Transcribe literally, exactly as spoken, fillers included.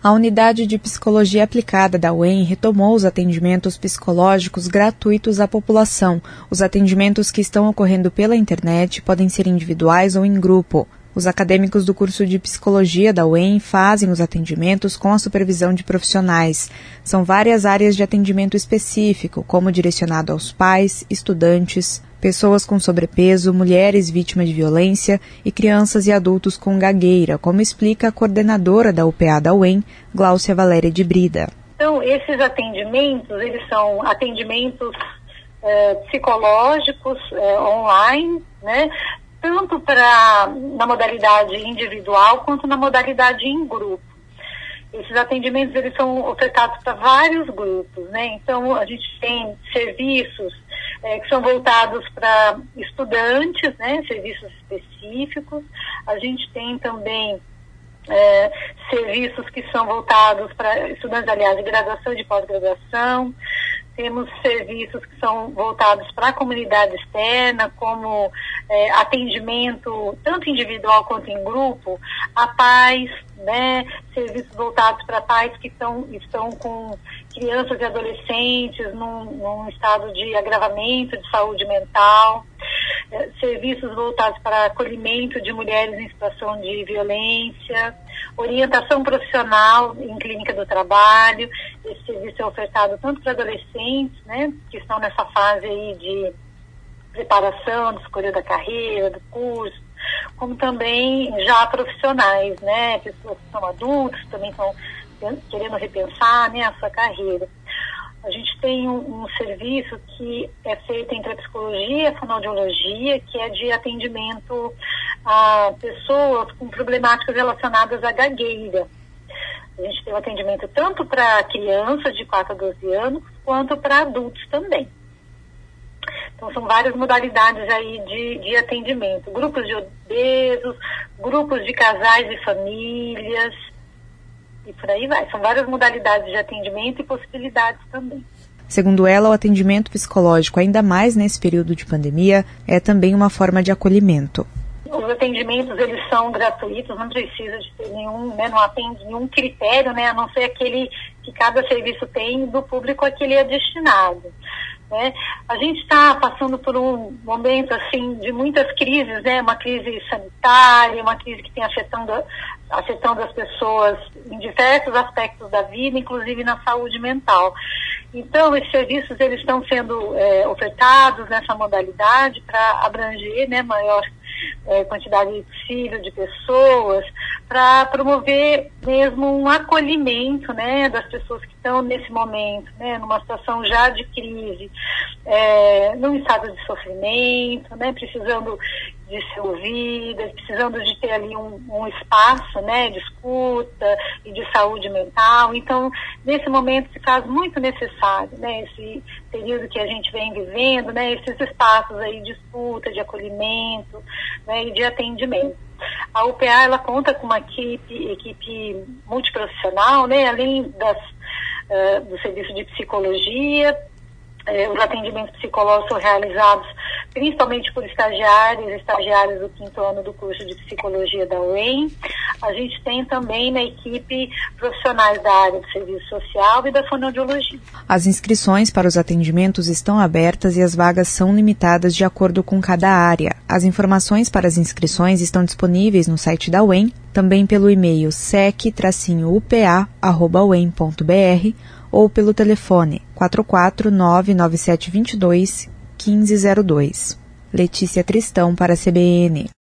A Unidade de Psicologia Aplicada da U E M retomou os atendimentos psicológicos gratuitos à população. Os atendimentos que estão ocorrendo pela internet podem ser individuais ou em grupo. Os acadêmicos do curso de Psicologia da U E M fazem os atendimentos com a supervisão de profissionais. São várias áreas de atendimento específico, como direcionado aos pais, estudantes, pessoas com sobrepeso, mulheres vítimas de violência e crianças e adultos com gagueira, como explica a coordenadora da U P A da U E M, Gláucia Valéria de Brida. Então, esses atendimentos, eles são atendimentos é, psicológicos é, online, né? Tanto pra, na modalidade individual quanto na modalidade em grupo. Esses atendimentos, eles são ofertados para vários grupos, né? Então, a gente tem serviços é, que são voltados para estudantes, né? Serviços específicos. A gente tem também é, serviços que são voltados para estudantes, aliás, de graduação e de pós-graduação. Temos serviços que são voltados para a comunidade externa, como é, atendimento tanto individual quanto em grupo, a pais, né? Serviços voltados para pais que estão, estão com crianças e adolescentes num, num estado de agravamento de saúde mental, é, serviços voltados para acolhimento de mulheres em situação de violência, orientação profissional em clínica do trabalho. Esse serviço é ofertado tanto para adolescentes, né, que estão nessa fase aí de preparação, de escolha da carreira, do curso, como também já profissionais, né, pessoas que são adultos, também estão querendo repensar, né, a sua carreira. A gente tem um, um serviço que é feito entre a psicologia e a fonoaudiologia, que é de atendimento a pessoas com problemáticas relacionadas à gagueira. A gente tem um atendimento tanto para crianças de quatro a doze anos, quanto para adultos também. Então, são várias modalidades aí de, de atendimento. Grupos de obesos, grupos de casais e famílias, e por aí vai. São várias modalidades de atendimento e possibilidades também. Segundo ela, o atendimento psicológico, ainda mais nesse período de pandemia, é também uma forma de acolhimento. Os atendimentos, eles são gratuitos, não precisa de ter nenhum, né, não atende nenhum critério, né, a não ser aquele que cada serviço tem do público a que ele é destinado. Né? A gente está passando por um momento assim de muitas crises, né? Uma crise sanitária, uma crise que tem afetando, afetando as pessoas em diversos aspectos da vida, inclusive na saúde mental. Então, esses serviços eles estão sendo é, ofertados nessa modalidade para abranger, né, maior é, quantidade possível de pessoas, para promover mesmo um acolhimento, né, das pessoas que estão nesse momento, né, numa situação já de crise, é, num estado de sofrimento, né, precisando de ser ouvidas, precisando de ter ali um, um espaço, né, de escuta e de saúde mental. Então, nesse momento se faz muito necessário, né, esse período que a gente vem vivendo, né, esses espaços aí de escuta, de acolhimento, né, e de atendimento. A U P A, ela conta com uma equipe, equipe multiprofissional, né, além das, uh, do serviço de psicologia. Eh, os atendimentos psicológicos são realizados principalmente por estagiários e estagiários do quinto ano do curso de psicologia da U E M. A gente tem também na equipe profissionais da área do serviço social e da fonoaudiologia. As inscrições para os atendimentos estão abertas e as vagas são limitadas de acordo com cada área. As informações para as inscrições estão disponíveis no site da U E M, também pelo e-mail sec tracinho u p a arroba u e m ponto b r ou pelo telefone quatro quatro nove nove sete dois dois um cinco zero dois. Letícia Tristão para a C B N.